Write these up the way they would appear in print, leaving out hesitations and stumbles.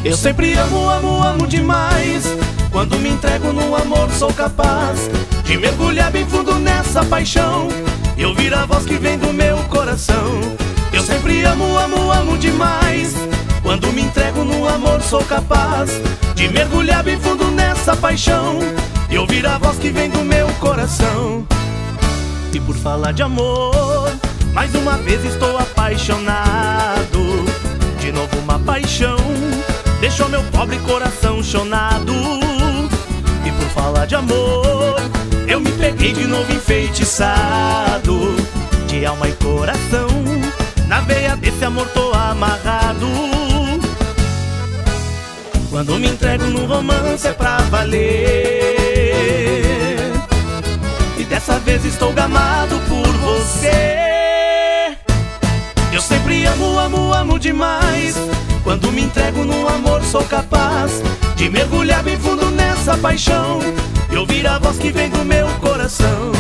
Eu sempre amo, amo, amo demais. Quando me entrego no amor sou capaz de mergulhar bem fundo nessa paixão e ouvir a voz que vem do meu coração. Eu sempre amo, amo, amo demais. Quando me entrego no amor sou capaz de mergulhar bem fundo nessa paixão e ouvir a voz que vem do meu coração. E por falar de amor, mais uma vez estou apaixonado. De novo uma paixão deixou meu pobre coração chonado. E por falar de amor, eu me peguei de novo enfeitiçado. De alma e coração, na veia desse amor tô amarrado. Quando me entrego no romance é pra valer. E dessa vez estou gamado por você. Eu sempre amo, amo, amo demais. Quando me entrego no amor sou capaz de mergulhar bem fundo nessa paixão e ouvir a voz que vem do meu coração.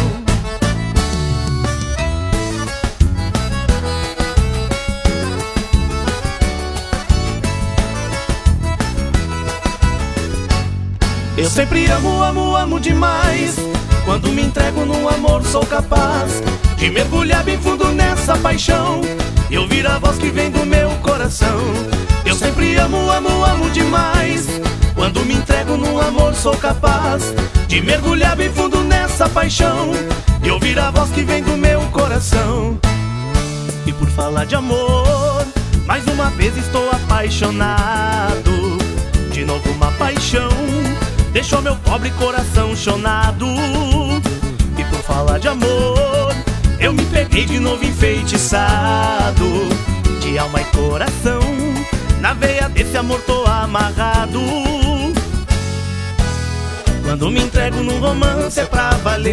Eu sempre amo, amo, amo demais. Quando me entrego no amor sou capaz de mergulhar bem fundo nessa paixão e ouvir a voz que vem do meu coração. Eu sempre amo, amo, amo demais. Quando me entrego no amor sou capaz de mergulhar bem fundo nessa paixão e ouvir a voz que vem do meu coração. E por falar de amor, mais uma vez estou apaixonado. De novo uma paixão deixou meu pobre coração chonado. E por falar de amor, eu me peguei de novo enfeitiçado. De alma e coração, na veia desse amor tô amarrado. Quando me entrego no romance é pra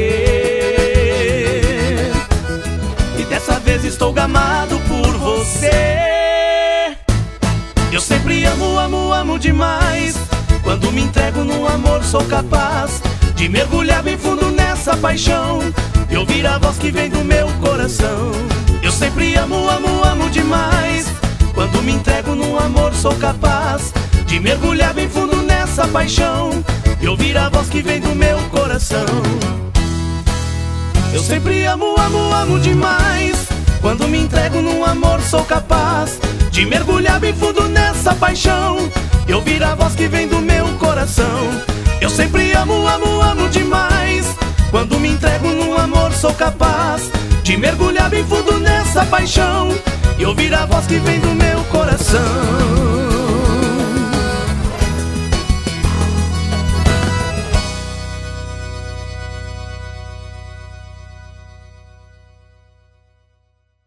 valer. E dessa vez estou gamado por você. Eu sempre amo, amo, amo demais. Quando me entrego no amor sou capaz de mergulhar bem fundo nessa paixão e ouvir a voz que vem do meu coração. Eu sempre amo, amo, amo demais. Quando me entrego no amor sou capaz de mergulhar bem fundo nessa paixão e ouvir a voz que vem do meu coração. Eu sempre amo, amo, amo demais. Quando me entrego no amor sou capaz de mergulhar bem fundo nessa paixão e ouvir a voz que vem do meu coração. Eu sempre amo, amo, amo demais. Quando me entrego no amor sou capaz de mergulhar bem fundo nessa paixão e ouvir a voz que vem do meu coração.